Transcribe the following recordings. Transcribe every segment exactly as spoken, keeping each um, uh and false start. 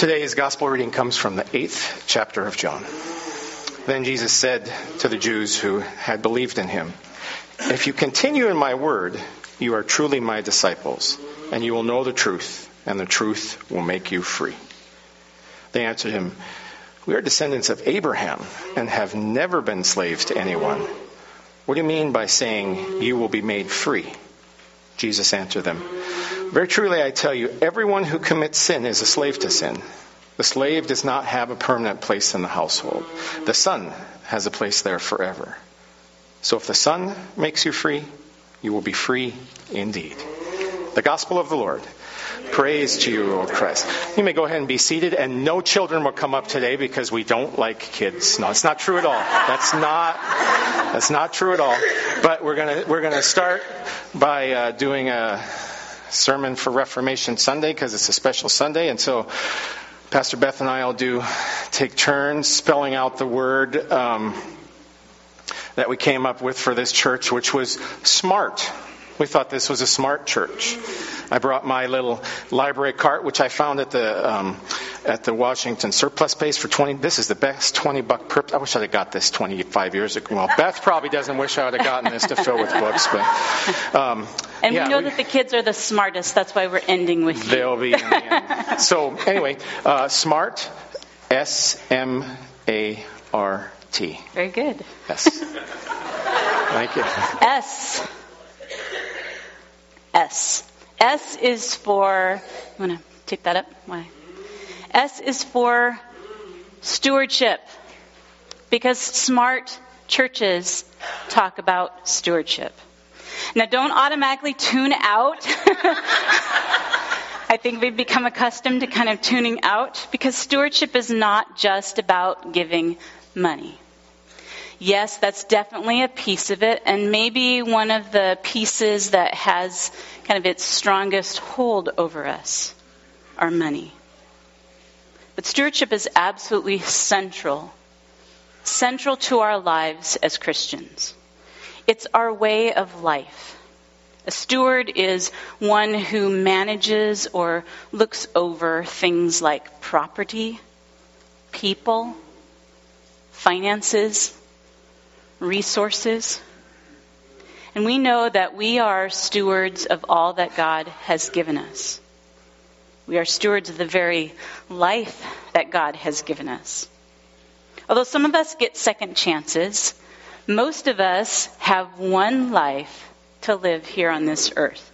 Today's gospel reading comes from the eighth chapter of John. Then Jesus said to the Jews who had believed in him, "If you continue in my word, you are truly my disciples, and you will know the truth, and the truth will make you free." They answered him, "We are descendants of Abraham and have never been slaves to anyone. What do you mean by saying you will be made free?" Jesus answered them, "Very truly I tell you, everyone who commits sin is a slave to sin. The slave does not have a permanent place in the household. The son has a place there forever. So if the Son makes you free, you will be free indeed." The gospel of the Lord. Praise to you, Lord Christ. You may go ahead and be seated, and no children will come up today because we don't like kids. No, it's not true at all. That's not that's not true at all. But we're gonna we're gonna start by uh, doing a sermon for Reformation Sunday because it's a special Sunday, and so Pastor Beth and I will do take turns spelling out the word um, that we came up with for this church, which was SMART. We thought this was a smart church. I brought my little library cart, which I found at the um, at the Washington surplus base for twenty. This is the best twenty buck per. I wish I'd have got this twenty-five years ago. Well, Beth probably doesn't wish I would have gotten this to fill with books, but um, and yeah, we know we, that the kids are the smartest. That's why we're ending with you. They'll be in the end. So anyway, uh, SMART, S M A R T. Very good. Yes. Thank you. S. S. S is for, you want to take that up? Why? S is for stewardship. Because smart churches talk about stewardship. Now don't automatically tune out. I think we've become accustomed to kind of tuning out because stewardship is not just about giving money. Yes, that's definitely a piece of it, and maybe one of the pieces that has kind of its strongest hold over us, our money. But stewardship is absolutely central, central to our lives as Christians. It's our way of life. A steward is one who manages or looks over things like property, people, finances, resources. And we know that we are stewards of all that God has given us. We are stewards of the very life that God has given us. Although some of us get second chances, most of us have one life to live here on this earth.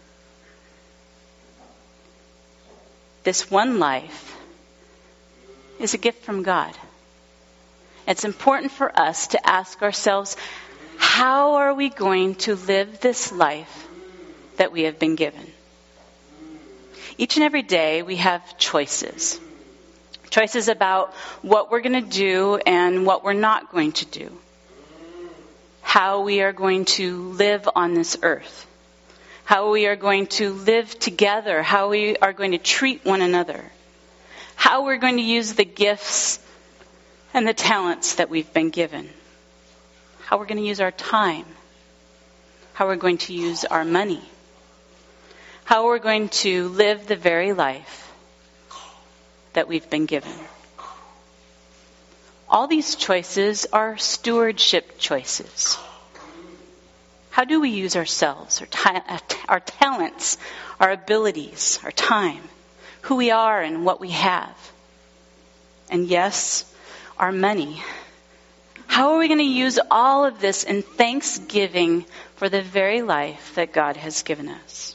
This one life is a gift from God. It's important for us to ask ourselves, how are we going to live this life that we have been given? Each and every day we have choices. Choices about what we're going to do and what we're not going to do. How we are going to live on this earth. How we are going to live together. How we are going to treat one another. How we're going to use the gifts and the talents that we've been given. How we're going to use our time. How we're going to use our money. How we're going to live the very life that we've been given. All these choices are stewardship choices. How do we use ourselves, our, ta- our talents, our abilities, our time, who we are and what we have? And yes, our money. How are we going to use all of this in thanksgiving for the very life that God has given us?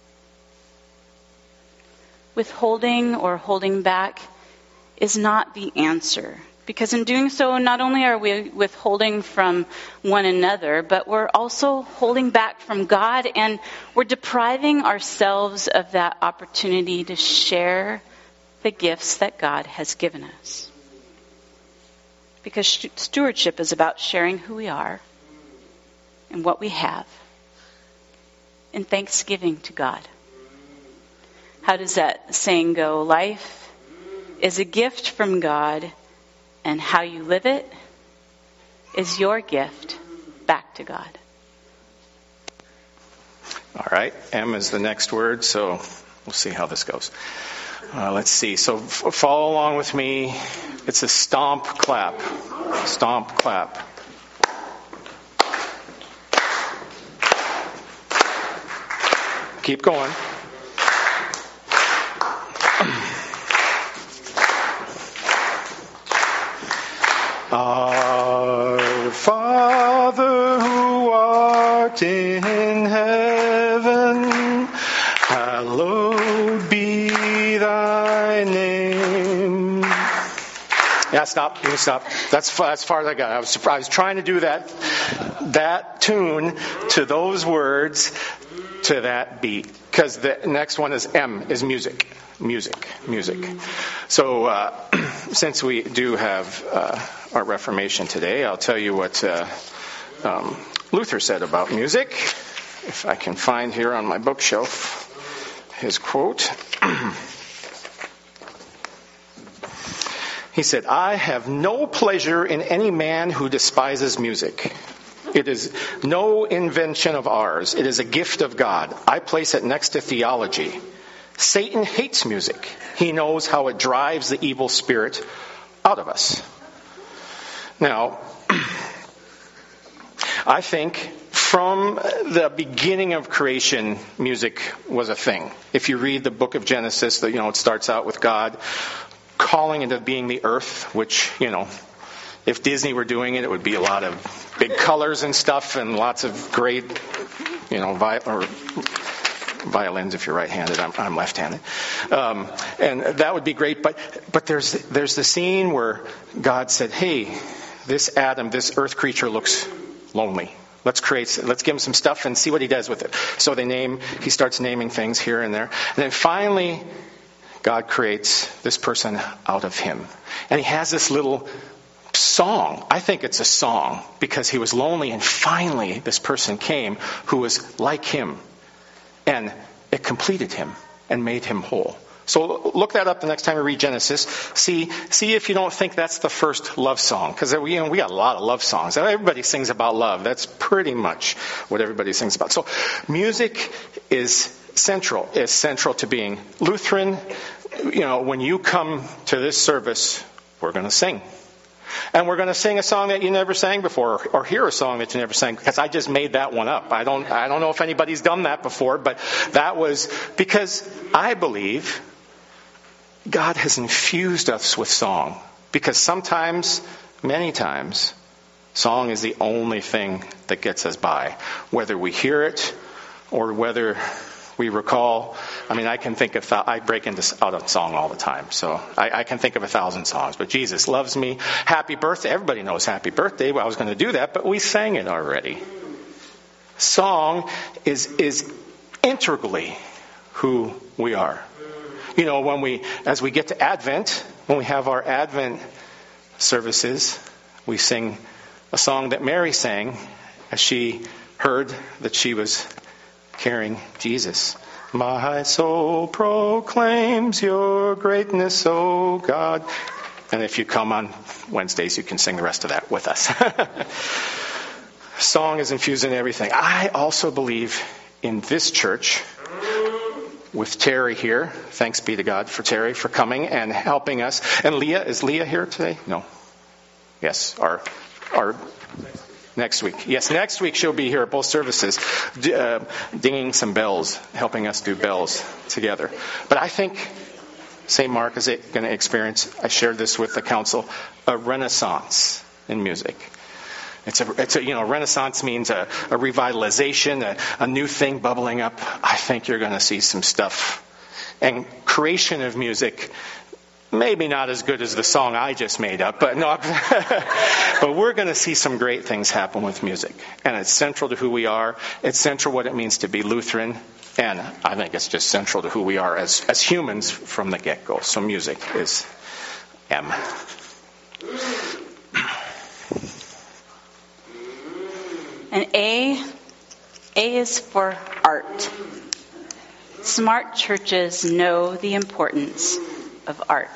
Withholding or holding back is not the answer. Because in doing so, not only are we withholding from one another, but we're also holding back from God, and we're depriving ourselves of that opportunity to share the gifts that God has given us. Because stewardship is about sharing who we are and what we have in thanksgiving to God. How does that saying go? Life is a gift from God, and how you live it is your gift back to God. All right, M is the next word, so we'll see how this goes. Uh, let's see. So f- follow along with me. It's a stomp clap. Stomp clap. Keep going. Our Father who art in heaven, hallowed be thy name. Yeah, stop. You can stop. That's as far as I got. I was, I was trying to do that, that tune to those words, to that beat. Because the next one is M, is music. Music. Music. So, uh, since we do have uh, our Reformation today, I'll tell you what uh, um, Luther said about music. If I can find here on my bookshelf his quote. He said, "I have no pleasure in any man who despises music. It is no invention of ours. It is a gift of God. I place it next to theology. Satan hates music. He knows how it drives the evil spirit out of us." Now, I think from the beginning of creation, music was a thing. If you read the book of Genesis, you know, it starts out with God calling into being the earth, which, you know, if Disney were doing it, it would be a lot of big colors and stuff and lots of great, you know, vi- or violins if you're right-handed. I'm, I'm left-handed. Um, and that would be great. But but there's there's the scene where God said, "Hey, this Adam, this earth creature looks lonely. Let's create, let's give him some stuff and see what he does with it." So they name, he starts naming things here and there. And then finally, God creates this person out of him. And he has this little song. I think it's a song because he was lonely and finally this person came who was like him. And it completed him and made him whole. So look that up the next time you read Genesis. See, see if you don't think that's the first love song, because you know, we got a lot of love songs. Everybody sings about love. That's pretty much what everybody sings about. So music is central. Is central to being Lutheran. You know, when you come to this service, we're going to sing. And we're going to sing a song that you never sang before, or hear a song that you never sang, because I just made that one up. I don't, I don't know if anybody's done that before, but that was because I believe God has infused us with song. Because sometimes, many times, song is the only thing that gets us by. Whether we hear it or whether we recall. I mean, I can think of, th- I break into out of song all the time. So I, I can think of a thousand songs. But Jesus loves me. Happy birthday. Everybody knows happy birthday. Well, I was going to do that, but we sang it already. Song is is integrally who we are. You know, when we, as we get to Advent, when we have our Advent services, we sing a song that Mary sang as she heard that she was carrying Jesus. My soul proclaims your greatness, O God. And if you come on Wednesdays, you can sing the rest of that with us. Song is infused in everything. I also believe in this church, with Terry here. Thanks be to God for Terry for coming and helping us. And Leah, is Leah here today? No. Yes, our our next week. Yes, next week she'll be here at both services, uh, dinging some bells, helping us do bells together. But I think Saint Mark is going to experience, I shared this with the council, a renaissance in music. It's a, it's a, you know, renaissance means a, a revitalization, a, a new thing bubbling up. I think you're going to see some stuff. And creation of music, maybe not as good as the song I just made up, but no, but we're going to see some great things happen with music. And it's central to who we are. It's central what it means to be Lutheran. And I think it's just central to who we are as, as humans from the get-go. So music is M. And A, A is for art. Smart churches know the importance of art.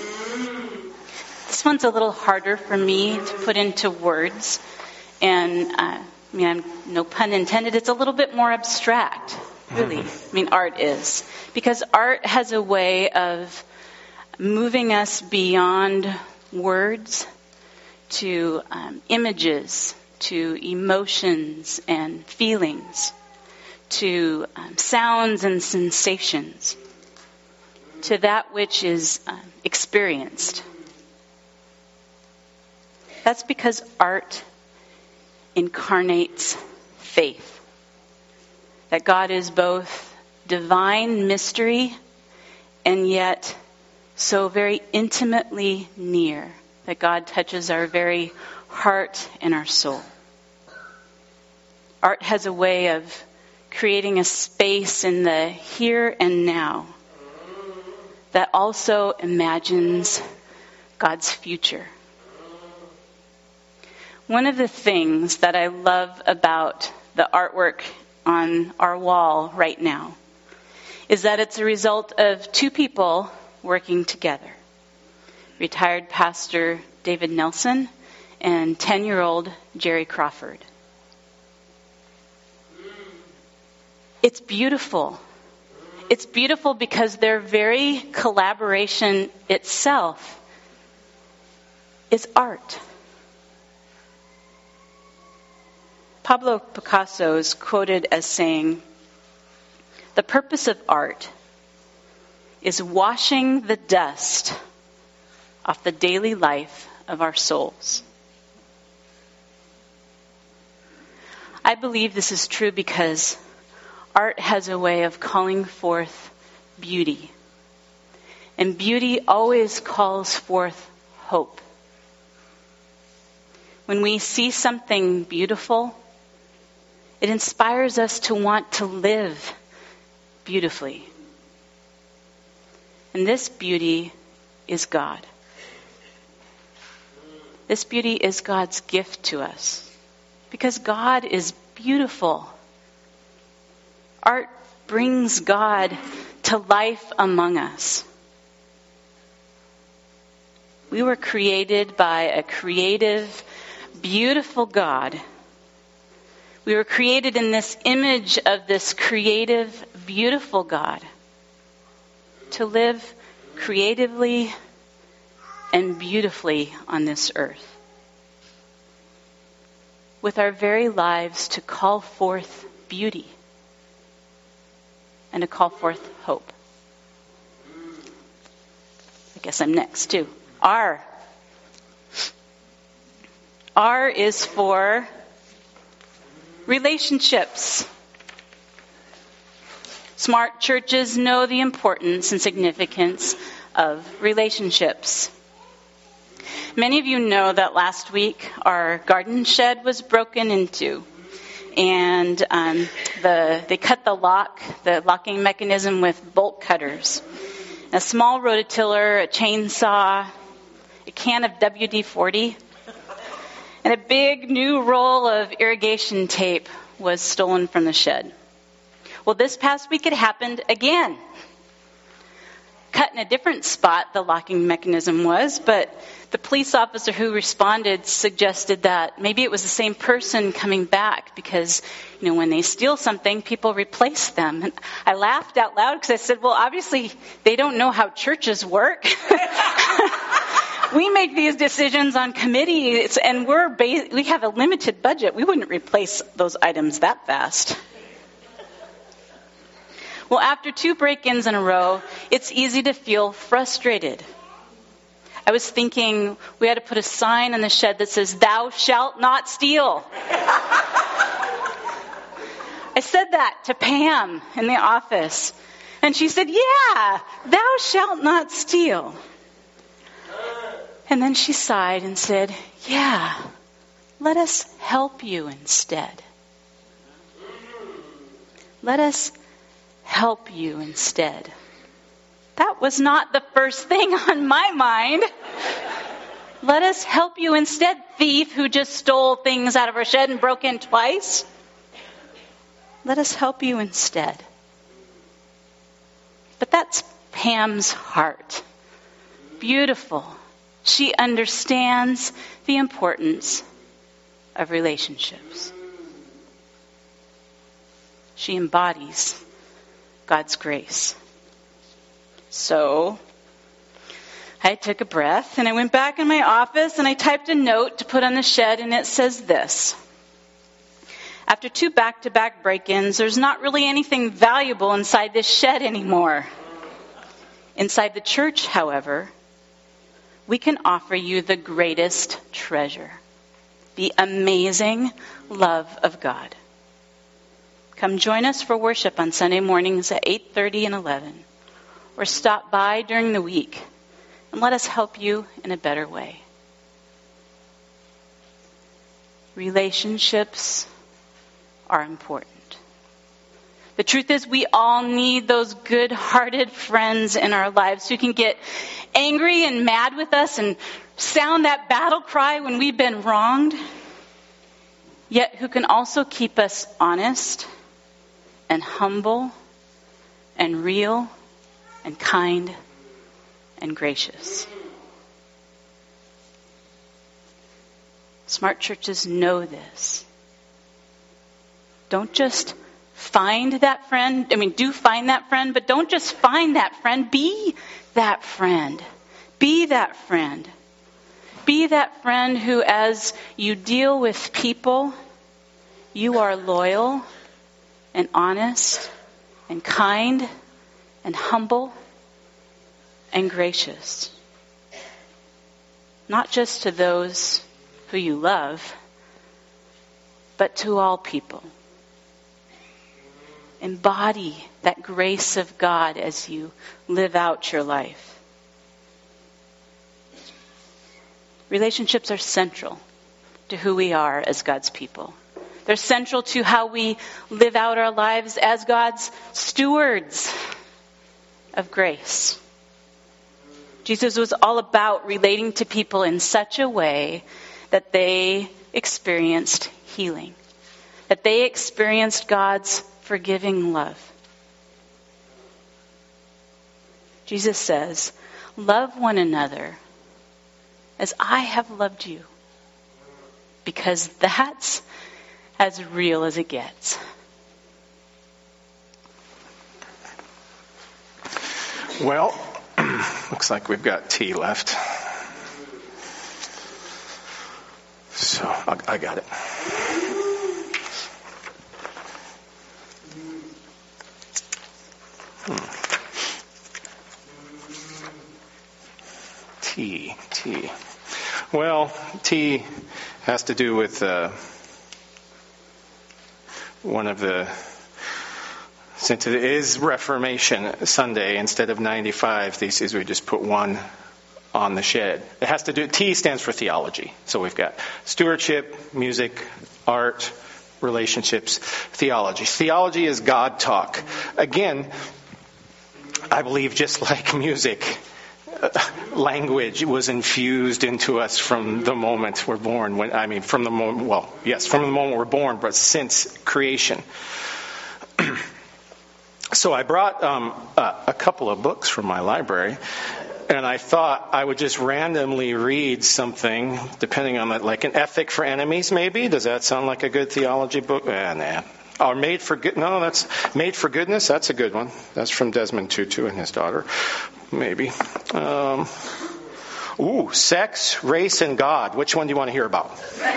This one's a little harder for me to put into words. And, uh, I mean, I'm, no pun intended, it's a little bit more abstract. really. I mean, art is. Because art has a way of moving us beyond words to um, images, to emotions and feelings, to um, sounds and sensations, to that which is um, experienced. That's because art incarnates faith. That God is both divine mystery and yet so very intimately near. That God touches our very heart and our soul. Art has a way of creating a space in the here and now that also imagines God's future. One of the things that I love about the artwork on our wall right now is that it's a result of two people working together. Retired pastor David Nelson and ten-year-old Jerry Crawford. It's beautiful. It's beautiful because their very collaboration itself is art. Pablo Picasso is quoted as saying, "The purpose of art is washing the dust off the daily life of our souls." I believe this is true because art has a way of calling forth beauty. And beauty always calls forth hope. When we see something beautiful, it inspires us to want to live beautifully. And this beauty is God. This beauty is God's gift to us. Because God is beautiful. Art brings God to life among us. We were created by a creative, beautiful God. We were created in this image of this creative, beautiful God to live creatively and beautifully on this earth. With our very lives to call forth beauty and to call forth hope. I guess I'm next too. R. R is for relationships. Smart churches know the importance and significance of relationships. Many of you know that last week our garden shed was broken into. And um, the they cut the lock, the locking mechanism with bolt cutters. A small rototiller, a chainsaw, a can of W D forty, and a big new roll of irrigation tape was stolen from the shed. Well, this past week it happened again. Cut in a different spot, the locking mechanism was, but the police officer who responded suggested that maybe it was the same person coming back because, you know, when they steal something, people replace them. And I laughed out loud because I said, well, obviously they don't know how churches work. We make these decisions on committees, and we're ba- we have a limited budget. We wouldn't replace those items that fast. Well, after two break-ins in a row, it's easy to feel frustrated. I was thinking we had to put a sign in the shed that says, "Thou shalt not steal." I said that to Pam in the office, and she said, "Yeah, thou shalt not steal." And then she sighed and said, "Yeah, let us help you instead. Let us help you instead." That was not the first thing on my mind. Let us help you instead, thief who just stole things out of our shed and broke in twice. Let us help you instead. But that's Pam's heart. Beautiful. She understands the importance of relationships. She embodies God's grace. So I took a breath and I went back in my office and I typed a note to put on the shed, and it says this: after two back-to-back break-ins, there's not really anything valuable inside this shed anymore. Inside the church, however, we can offer you the greatest treasure, the amazing love of God. Come join us for worship on Sunday mornings at eight thirty and eleven, or stop by during the week and let us help you in a better way. Relationships are important. The truth is, we all need those good-hearted friends in our lives who can get angry and mad with us and sound that battle cry when we've been wronged, yet who can also keep us honest and humble and real and kind and gracious. Smart churches know this. Don't just find that friend. I mean, do find that friend, but don't just find that friend. Be that friend. Be that friend. Be that friend who, as you deal with people, you are loyal and honest and kind and humble and gracious. Not just to those who you love, but to all people. Embody that grace of God as you live out your life. Relationships are central to who we are as God's people. They're central to how we live out our lives as God's stewards of grace. Jesus was all about relating to people in such a way that they experienced healing, that they experienced God's forgiving love. Jesus says, love one another as I have loved you, because that's as real as it gets. Well, looks like we've got tea left. So I, I got it. Hmm. Tea, tea. Well, tea has to do with uh, one of the, since it is Reformation Sunday, instead of ninety-five theses, we just put one on the shed. It has to do, T stands for theology. So we've got stewardship, music, art, relationships, theology. Theology is God talk. Again, I believe just like music, language was infused into us from the moment we're born. When, I mean, from the moment, well, yes, from the moment we're born, but since creation. So I brought um, a, a couple of books from my library, and I thought I would just randomly read something, depending on that, like an Ethic for Enemies, maybe. Does that sound like a good theology book? Eh, nah. Or Made for Good? No, that's Made for Goodness. That's a good one. That's from Desmond Tutu and his daughter. Maybe. Um, ooh, Sex, Race, and God. Which one do you want to hear about?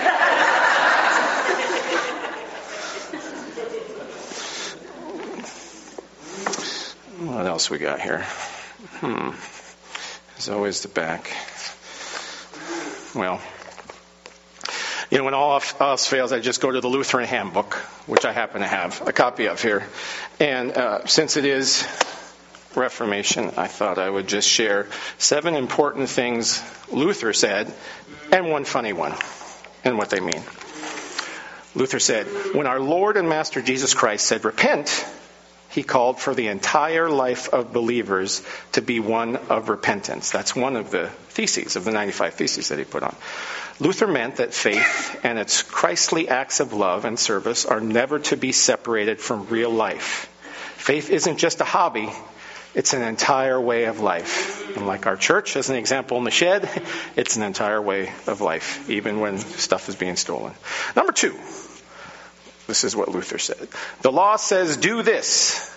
What else we got here? Hmm. There's always the back. Well, you know, when all else fails, I just go to the Lutheran Handbook, which I happen to have a copy of here. And uh, since it is Reformation, I thought I would just share seven important things Luther said and one funny one and what they mean. Luther said, when our Lord and Master Jesus Christ said, repent, he called for the entire life of believers to be one of repentance. That's one of the theses of the ninety-five theses that he put on. Luther meant that faith and its Christly acts of love and service are never to be separated from real life. Faith isn't just a hobby, it's an entire way of life. And like our church, as an example in the shed, it's an entire way of life, even when stuff is being stolen. Number two, this is what Luther said. The law says, do this,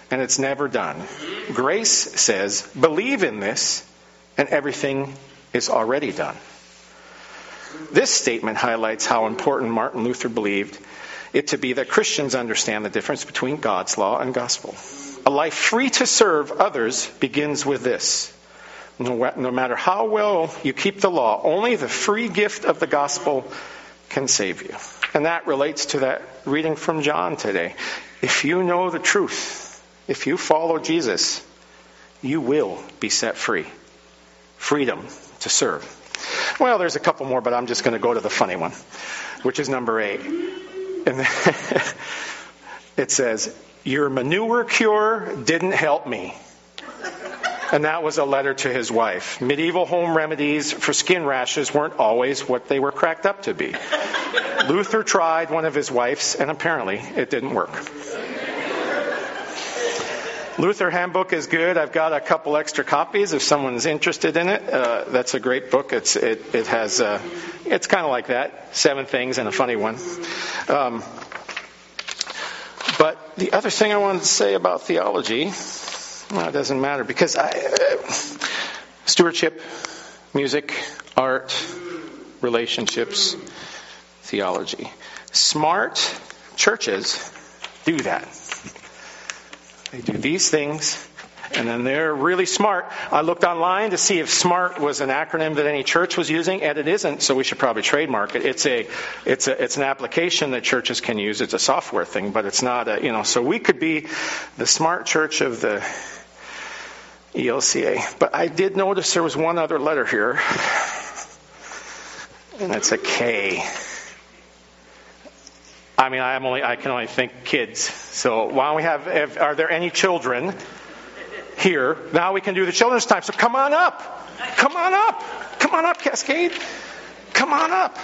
and it's never done. Grace says, believe in this, and everything is already done. This statement highlights how important Martin Luther believed it to be that Christians understand the difference between God's law and gospel. A life free to serve others begins with this. No, no matter how well you keep the law, only the free gift of the gospel can save you. And that relates to that reading from John today. If you know the truth, if you follow Jesus, you will be set free. Freedom to serve. Well, there's a couple more, but I'm just going to go to the funny one, which is number eight. And it says, your manure cure didn't help me. And that was a letter to his wife. Medieval home remedies for skin rashes weren't always what they were cracked up to be. Luther tried one of his wife's, and apparently it didn't work. Luther Handbook is good. I've got a couple extra copies if someone's interested in it. Uh, that's a great book. It's it it has uh, it's kind of like that, seven things and a funny one. Um, but the other thing I wanted to say about theology, well, it doesn't matter because I, uh, stewardship, music, art, relationships, theology. Smart churches do that. They do these things, and then they're really smart. I looked online to see if SMART was an acronym that any church was using, and it isn't, so we should probably trademark it. It's a, it's a, it's an application that churches can use. It's a software thing, but it's not a, you know, so we could be the smart church of the E L C A. But I did notice there was one other letter here, and it's a K. I mean, I am only I can only think kids. So why don't we have? If, are there any children here? Now we can do the children's time. So come on up, come on up, come on up, Cascade, come on up.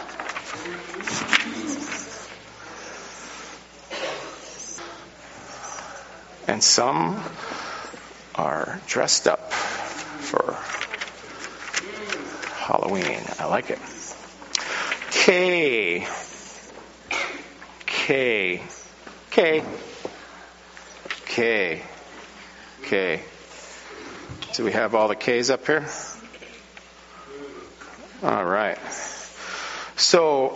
And some are dressed up for Halloween. I like it. K. K. K. K. K. Do we have all the K's up here? All right. So,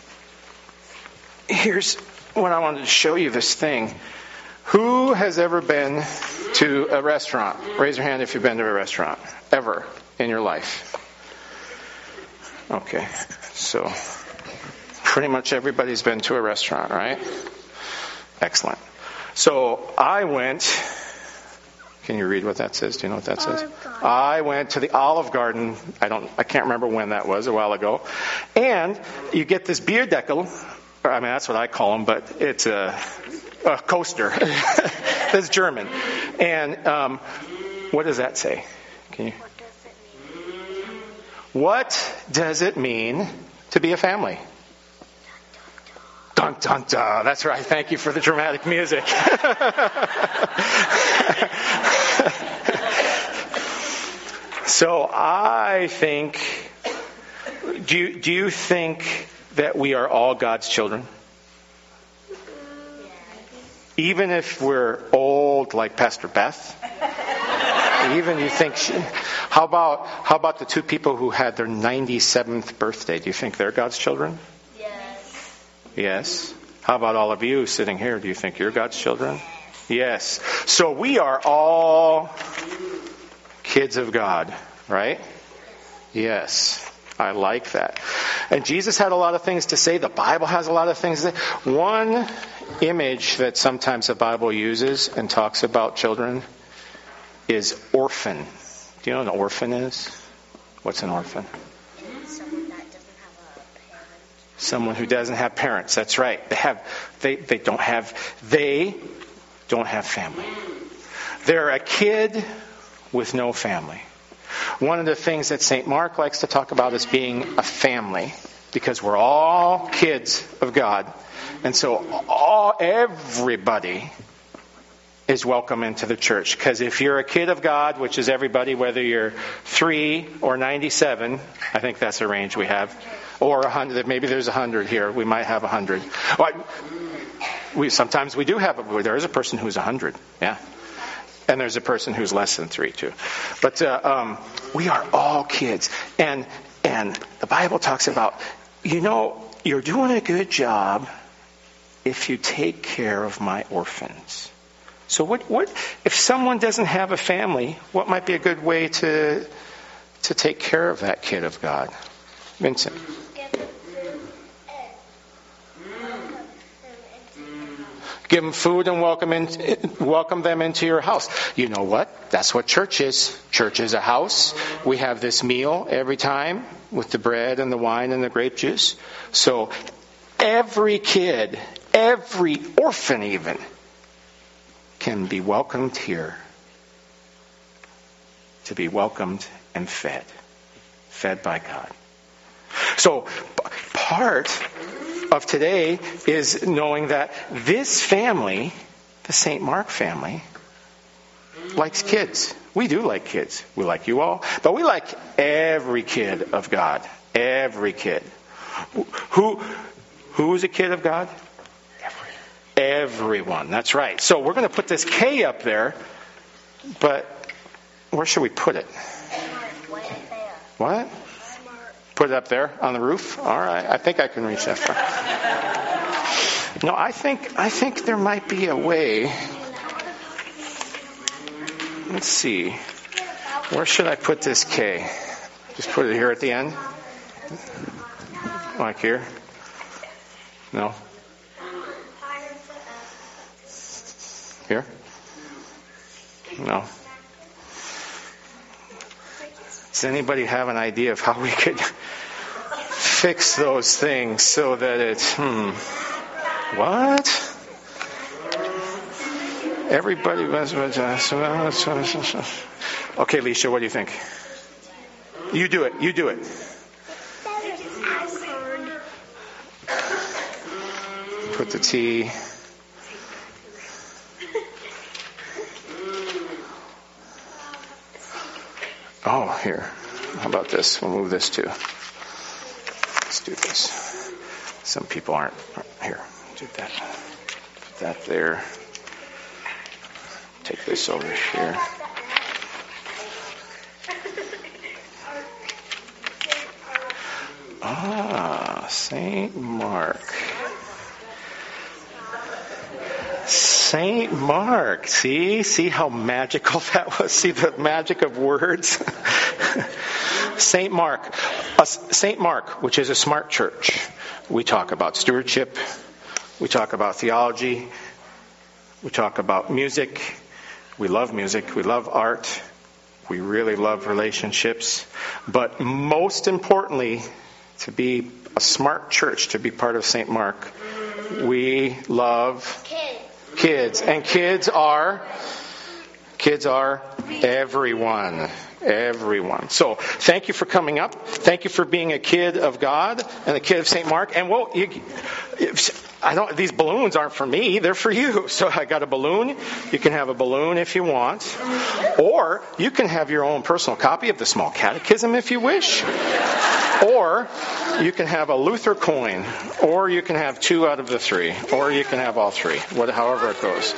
here's what I wanted to show you, this thing. Who has ever been to a restaurant? Raise your hand if you've been to a restaurant. Ever in your life. Okay. So, pretty much everybody's been to a restaurant, right? Excellent. So I went, can you read what that says? Do you know what that says? I went to the Olive Garden. I don't, I can't remember when that was, a while ago. And you get this Bierdeckel, or I mean that's what I call them, but it's a, a coaster. That's German. And um, what does that say? Can you? What does it mean to be a family? Dun, dun, dun. That's right. Thank you for the dramatic music. So I think, do you, do you think that we are all God's children? Even if we're old like Pastor Beth? Even you think, she, how about how about the two people who had their ninety-seventh birthday? Do you think they're God's children? Yes. How about all of you sitting here? Do you think you're God's children? Yes. So we are all kids of God, right? Yes. I like that. And Jesus had a lot of things to say. The Bible has a lot of things to say. One image that sometimes the Bible uses and talks about children is orphan. Do you know what an orphan is? What's an orphan? Someone who doesn't have parents. That's right. They have. They they don't have. They don't have family. They're a kid with no family. One of the things that Saint Mark likes to talk about is being a family, because we're all kids of God, and so all everybody is welcome into the church. Because if you're a kid of God, which is everybody, whether you're three or ninety-seven, I think that's a range we have. Or a hundred, maybe there's a hundred here. We might have a hundred. Well, we sometimes we do have. A, there is a person who's a hundred. Yeah. And there's a person who's less than three, too. But uh, um, we are all kids. And and the Bible talks about, you know, you're doing a good job if you take care of my orphans. So what, what if someone doesn't have a family, what might be a good way to to take care of that kid of God? Vincent. Give them food and welcome in, welcome them into your house. You know what? That's what church is. Church is a house. We have this meal every time with the bread and the wine and the grape juice. So every kid, every orphan even, can be welcomed here. To be welcomed and fed. Fed by God. So part of today is knowing that this family, the Saint Mark family, likes kids. We do like kids. We like you all. But we like every kid of God. Every kid. Who, who's a kid of God? Everyone. That's right. So we're going to put this K up there. But where should we put it? What? Put it up there on the roof? All right. I think I can reach that far. No, I think I think there might be a way. Let's see. Where should I put this K? Just put it here at the end? Like here? No? Here? No. Does anybody have an idea of how we could fix those things so that it's, hmm, what? Everybody was, okay, Leisha, what do you think? You do it, you do it. Put the T. Oh, here. How about this? We'll move this too. Let's do this. Some people aren't. Here, do that. Put that there. Take this over here. Ah, Saint Mark. Saint Mark. See? See how magical that was? See the magic of words? Saint Mark. Uh, Saint Mark, which is a smart church. We talk about stewardship. We talk about theology. We talk about music. We love music. We love art. We really love relationships. But most importantly, to be a smart church, to be part of Saint Mark, we love kids. Kids. And kids are, kids are everyone. Everyone. So, thank you for coming up. Thank you for being a kid of God and a kid of Saint Mark. And well, you, I don't. These balloons aren't for me; they're for you. So I got a balloon. You can have a balloon if you want, or you can have your own personal copy of the Small Catechism if you wish, or you can have a Luther coin, or you can have two out of the three, or you can have all three. What, however it goes.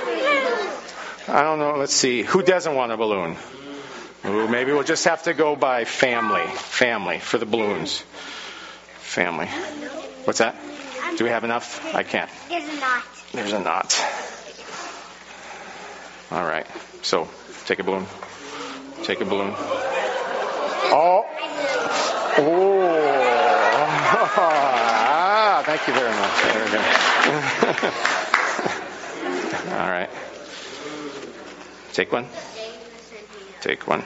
I don't know. Let's see. Who doesn't want a balloon? Ooh, maybe we'll just have to go by family. Family for the balloons. Family. What's that? Do we have enough? I can't. There's a knot. There's a knot. All right. So, take a balloon. Take a balloon. Oh. Oh. Ah, thank you very much. There we go. All right. Take one. Take one.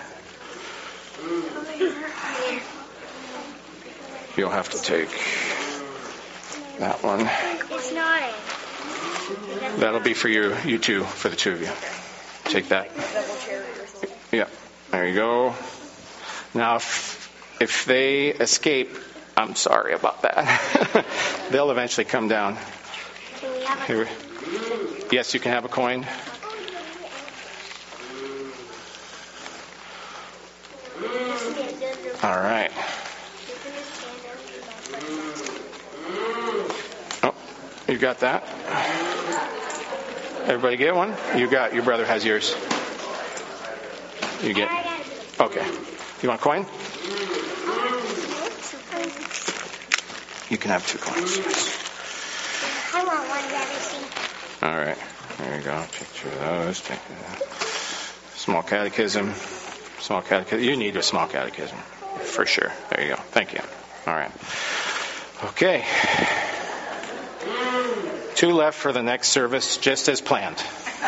You'll have to take that one. It's not it. That'll be for you, you two, for the two of you. Take that. Yeah, there you go. Now, if, if they escape, I'm sorry about that. They'll eventually come down. Can we have a Here. Yes, you can have a coin. All right. Oh, you got that? Everybody get one? You got, your brother has yours. You get? Okay. You want a coin? You can have two coins. I want one of everything. All right. There you go. Picture of those. Take that. Small catechism. Small catechism. You need a small catechism. For sure. There you go. Thank you. All right. Okay. Two left for the next service, just as planned.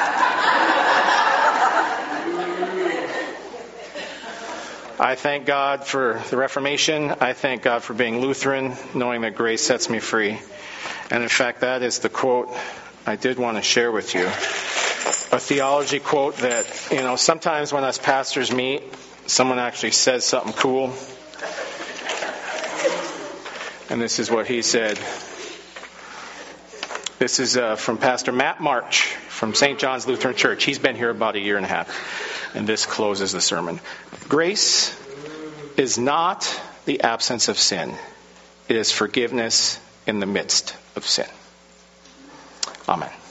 I thank God for the Reformation. I thank God for being Lutheran, knowing that grace sets me free. And in fact, that is the quote I did want to share with you. A theology quote that, you know, sometimes when us pastors meet, someone actually says something cool. And this is what he said. This is uh, from Pastor Matt March from Saint John's Lutheran Church. He's been here about a year and a half. And this closes the sermon. Grace is not the absence of sin. It is forgiveness in the midst of sin. Amen.